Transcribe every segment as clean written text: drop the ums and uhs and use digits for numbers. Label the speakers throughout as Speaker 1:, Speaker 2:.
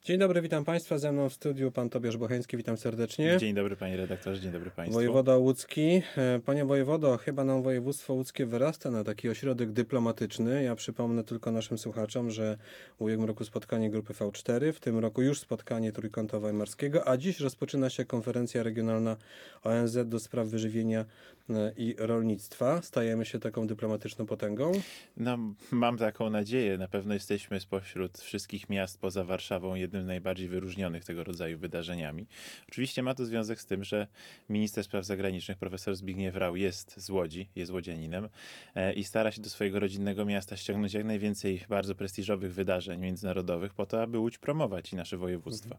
Speaker 1: Dzień dobry, witam Państwa. Ze mną w studiu pan Tobiasz Bocheński, witam serdecznie.
Speaker 2: Dzień dobry panie redaktorze, dzień dobry państwu.
Speaker 1: Wojewoda łódzki. Panie wojewodo, chyba nam województwo łódzkie wyrasta na taki ośrodek dyplomatyczny. Ja przypomnę tylko naszym słuchaczom, że w ubiegłym roku spotkanie grupy V4, w tym roku już spotkanie Trójkąta Weimarskiego, a dziś rozpoczyna się konferencja regionalna ONZ do spraw wyżywienia i rolnictwa. Stajemy się taką dyplomatyczną potęgą?
Speaker 2: No, mam taką nadzieję. Na pewno jesteśmy spośród wszystkich miast poza Warszawą jednym z najbardziej wyróżnionych tego rodzaju wydarzeniami. Oczywiście ma to związek z tym, że minister spraw zagranicznych profesor Zbigniew Rau jest z Łodzi, jest łodzianinem i stara się do swojego rodzinnego miasta ściągnąć jak najwięcej bardzo prestiżowych wydarzeń międzynarodowych po to, aby Łódź promować i nasze województwo.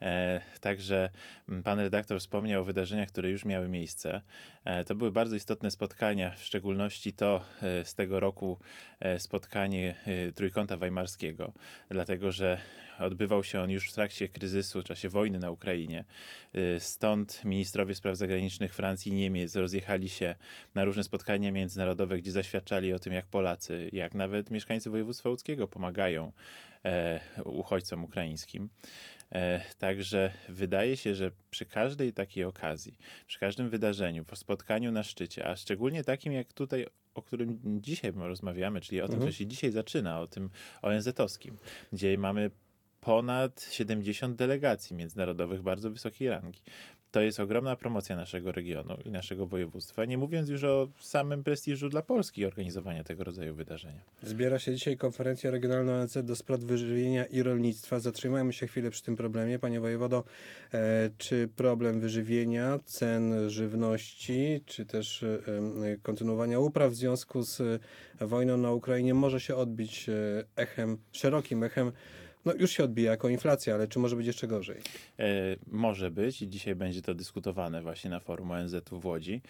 Speaker 2: Także pan redaktor wspomniał o wydarzeniach, które już miały miejsce. To były bardzo istotne spotkania, w szczególności to z tego roku spotkanie Trójkąta Weimarskiego, dlatego że odbywał się on już w trakcie kryzysu, w czasie wojny na Ukrainie. Stąd ministrowie spraw zagranicznych Francji i Niemiec rozjechali się na różne spotkania międzynarodowe, gdzie zaświadczali o tym, jak Polacy, jak nawet mieszkańcy województwa łódzkiego pomagają uchodźcom ukraińskim. Także wydaje się, że przy każdej takiej okazji, przy każdym wydarzeniu, po spotkaniu na szczycie, a szczególnie takim jak tutaj, o którym dzisiaj rozmawiamy, czyli o tym, co się dzisiaj zaczyna, o tym ONZ-owskim, gdzie mamy ponad 70 delegacji międzynarodowych bardzo wysokiej rangi. To jest ogromna promocja naszego regionu i naszego województwa, nie mówiąc już o samym prestiżu dla Polski organizowania tego rodzaju wydarzenia.
Speaker 1: Zbiera się dzisiaj konferencja regionalna ONZ do spraw wyżywienia i rolnictwa. Zatrzymajmy się chwilę przy tym problemie. Panie wojewodo, czy problem wyżywienia, cen żywności, czy też kontynuowania upraw w związku z wojną na Ukrainie może się odbić szerokim echem? No już się odbija jako inflacja, ale czy może być jeszcze gorzej?
Speaker 2: Może być i dzisiaj będzie to dyskutowane właśnie na forum ONZ-u w Łodzi.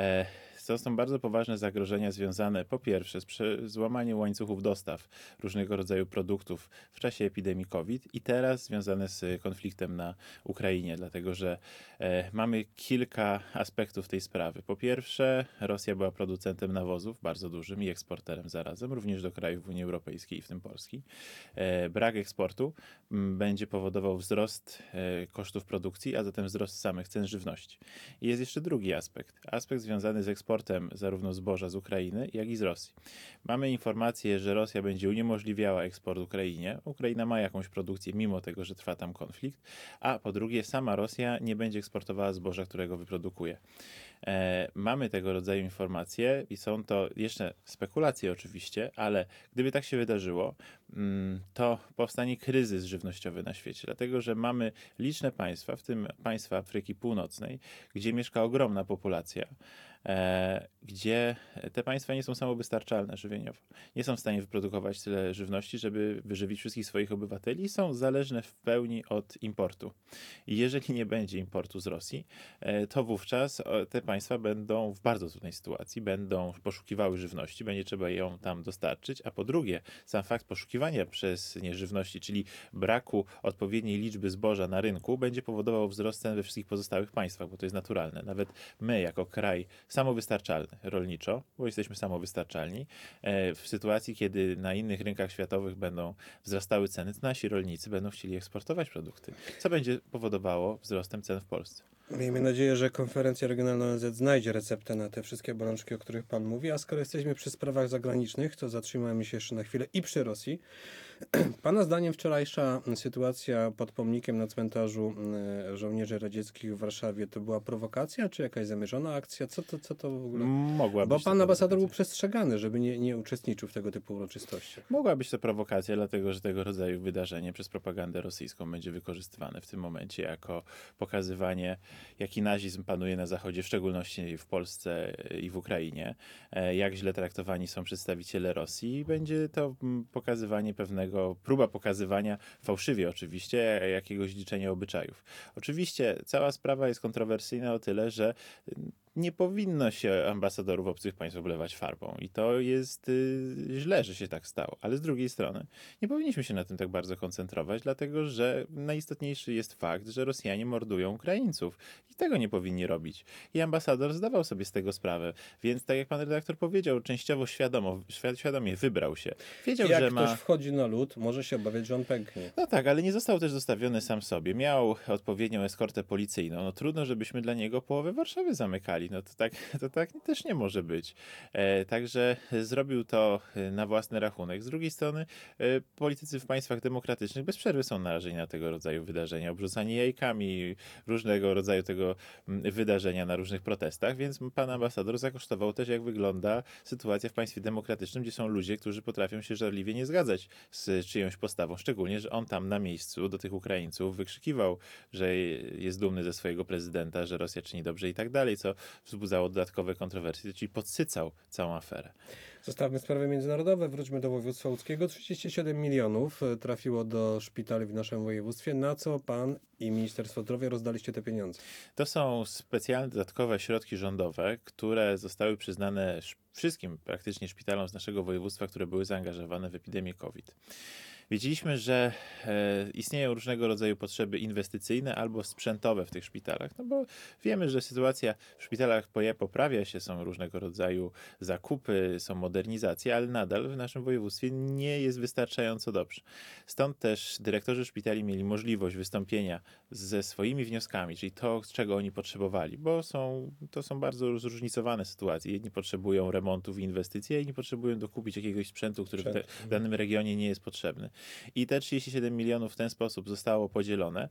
Speaker 2: To są bardzo poważne zagrożenia związane po pierwsze z złamaniem łańcuchów dostaw różnego rodzaju produktów w czasie epidemii COVID i teraz związane z konfliktem na Ukrainie, dlatego że mamy kilka aspektów tej sprawy. Po pierwsze, Rosja była producentem nawozów bardzo dużym i eksporterem zarazem, również do krajów Unii Europejskiej, w tym Polski. Brak eksportu będzie powodował wzrost kosztów produkcji, a zatem wzrost samych cen żywności. I jest jeszcze drugi aspekt związany z eksportem zarówno zboża z Ukrainy, jak i z Rosji. Mamy informację, że Rosja będzie uniemożliwiała eksport Ukrainie. Ukraina ma jakąś produkcję, mimo tego, że trwa tam konflikt, a po drugie sama Rosja nie będzie eksportowała zboża, którego wyprodukuje. Mamy tego rodzaju informacje i są to jeszcze spekulacje oczywiście, ale gdyby tak się wydarzyło, to powstanie kryzys żywnościowy na świecie, dlatego że mamy liczne państwa, w tym państwa Afryki Północnej, gdzie mieszka ogromna populacja, gdzie te państwa nie są samowystarczalne żywieniowo. Nie są w stanie wyprodukować tyle żywności, żeby wyżywić wszystkich swoich obywateli i są zależne w pełni od importu. I jeżeli nie będzie importu z Rosji, to wówczas te państwa będą w bardzo trudnej sytuacji, będą poszukiwały żywności, będzie trzeba ją tam dostarczyć, a po drugie, sam fakt poszukiwania przez nie żywności, czyli braku odpowiedniej liczby zboża na rynku, będzie powodował wzrost cen we wszystkich pozostałych państwach, bo to jest naturalne. Nawet my, jako kraj samowystarczalny rolniczo, bo jesteśmy samowystarczalni, w sytuacji, kiedy na innych rynkach światowych będą wzrastały ceny, to nasi rolnicy będą chcieli eksportować produkty, co będzie powodowało wzrostem cen w Polsce.
Speaker 1: Miejmy nadzieję, że konferencja regionalna ONZ znajdzie receptę na te wszystkie bolączki, o których pan mówi, a skoro jesteśmy przy sprawach zagranicznych, to zatrzymajmy się jeszcze na chwilę i przy Rosji. Pana zdaniem wczorajsza sytuacja pod pomnikiem na cmentarzu żołnierzy radzieckich w Warszawie to była prowokacja, czy jakaś zamierzona akcja? Co to w ogóle?
Speaker 2: Mogła
Speaker 1: Bo
Speaker 2: być
Speaker 1: pan
Speaker 2: to
Speaker 1: ambasador był
Speaker 2: prowokacja.
Speaker 1: przestrzegany, żeby nie uczestniczył w tego typu uroczystościach.
Speaker 2: Mogła być to prowokacja, dlatego że tego rodzaju wydarzenie przez propagandę rosyjską będzie wykorzystywane w tym momencie jako pokazywanie, jaki nazizm panuje na Zachodzie, w szczególności w Polsce i w Ukrainie, jak źle traktowani są przedstawiciele Rosji. Będzie to próba pokazywania, fałszywie oczywiście, jakiegoś liczenia obyczajów. Oczywiście cała sprawa jest kontrowersyjna o tyle, że nie powinno się ambasadorów obcych państw oblewać farbą i to jest źle, że się tak stało. Ale z drugiej strony nie powinniśmy się na tym tak bardzo koncentrować, dlatego że najistotniejszy jest fakt, że Rosjanie mordują Ukraińców i tego nie powinni robić. I ambasador zdawał sobie z tego sprawę, więc tak jak pan redaktor powiedział, częściowo świadomie wybrał się. Wiedział,
Speaker 1: Jak
Speaker 2: że
Speaker 1: ktoś
Speaker 2: ma...
Speaker 1: wchodzi na lód, może się obawiać, że on pęknie.
Speaker 2: No tak, ale nie został też zostawiony sam sobie. Miał odpowiednią eskortę policyjną. No trudno, żebyśmy dla niego połowę Warszawy zamykali. No to tak też nie może być. Także zrobił to na własny rachunek. Z drugiej strony politycy w państwach demokratycznych bez przerwy są narażeni na tego rodzaju wydarzenia. Obrzucani jajkami, różnego rodzaju tego wydarzenia na różnych protestach, więc pan ambasador zakosztował też, jak wygląda sytuacja w państwie demokratycznym, gdzie są ludzie, którzy potrafią się żarliwie nie zgadzać z czyjąś postawą. Szczególnie, że on tam na miejscu do tych Ukraińców wykrzykiwał, że jest dumny ze swojego prezydenta, że Rosja czyni dobrze i tak dalej, co wzbudzało dodatkowe kontrowersje, czyli podsycał całą aferę.
Speaker 1: Zostawmy sprawy międzynarodowe, wróćmy do województwa łódzkiego. 37 milionów trafiło do szpitali w naszym województwie. Na co pan i Ministerstwo Zdrowia rozdaliście te pieniądze?
Speaker 2: To są specjalne dodatkowe środki rządowe, które zostały przyznane wszystkim praktycznie szpitalom z naszego województwa, które były zaangażowane w epidemię COVID. Wiedzieliśmy, że istnieją różnego rodzaju potrzeby inwestycyjne albo sprzętowe w tych szpitalach, no bo wiemy, że sytuacja w szpitalach poprawia się, są różnego rodzaju zakupy, są modernizacje, ale nadal w naszym województwie nie jest wystarczająco dobrze. Stąd też dyrektorzy szpitali mieli możliwość wystąpienia ze swoimi wnioskami, czyli to, czego oni potrzebowali, bo to są bardzo zróżnicowane sytuacje. Jedni potrzebują remontów i inwestycji, a inni potrzebują dokupić jakiegoś sprzętu, który w danym regionie nie jest potrzebny. I te 37 milionów w ten sposób zostało podzielone.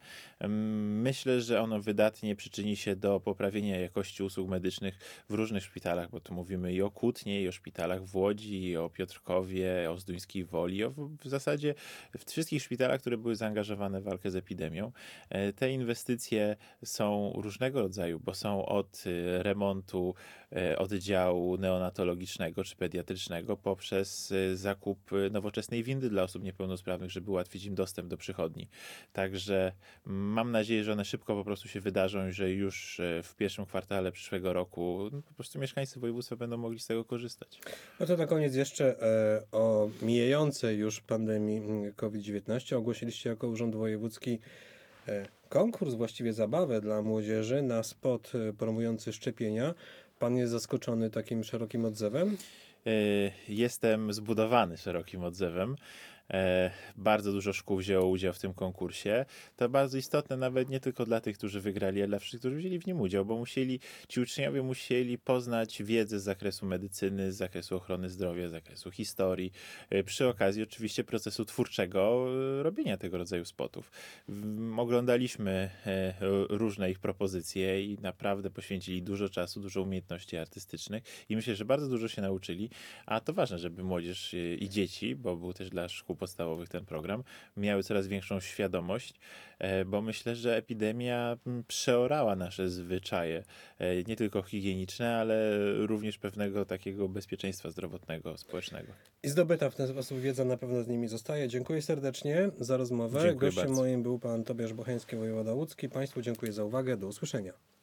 Speaker 2: Myślę, że ono wydatnie przyczyni się do poprawienia jakości usług medycznych w różnych szpitalach, bo tu mówimy i o Kutnie, i o szpitalach w Łodzi, i o Piotrkowie, o Zduńskiej Woli, w zasadzie w wszystkich szpitalach, które były zaangażowane w walkę z epidemią. Te inwestycje są różnego rodzaju, bo są od remontu oddziału neonatologicznego czy pediatrycznego poprzez zakup nowoczesnej windy dla osób niepełnosprawnych, żeby ułatwić im dostęp do przychodni. Także mam nadzieję, że one szybko po prostu się wydarzą i że już w pierwszym kwartale przyszłego roku po prostu mieszkańcy województwa będą mogli z tego korzystać.
Speaker 1: No to na koniec jeszcze o mijającej już pandemii COVID-19. Ogłosiliście jako Urząd Wojewódzki konkurs, właściwie zabawę dla młodzieży na spot promujący szczepienia. Pan jest zaskoczony takim szerokim odzewem?
Speaker 2: Jestem zbudowany szerokim odzewem. Bardzo dużo szkół wzięło udział w tym konkursie. To bardzo istotne nawet nie tylko dla tych, którzy wygrali, ale dla wszystkich, którzy wzięli w nim udział, bo ci uczniowie musieli poznać wiedzę z zakresu medycyny, z zakresu ochrony zdrowia, z zakresu historii, przy okazji oczywiście procesu twórczego robienia tego rodzaju spotów. Oglądaliśmy różne ich propozycje i naprawdę poświęcili dużo czasu, dużo umiejętności artystycznych i myślę, że bardzo dużo się nauczyli, a to ważne, żeby młodzież i dzieci, bo był też dla szkół podstawowych ten program, miały coraz większą świadomość, bo myślę, że epidemia przeorała nasze zwyczaje, nie tylko higieniczne, ale również pewnego takiego bezpieczeństwa zdrowotnego, społecznego.
Speaker 1: I zdobyta w ten sposób wiedza na pewno z nimi zostaje. Dziękuję serdecznie za rozmowę.
Speaker 2: Dziękuję
Speaker 1: Gościem
Speaker 2: bardzo.
Speaker 1: moim był pan Tobiasz Bocheński, wojewoda łódzki. Państwu dziękuję za uwagę. Do usłyszenia.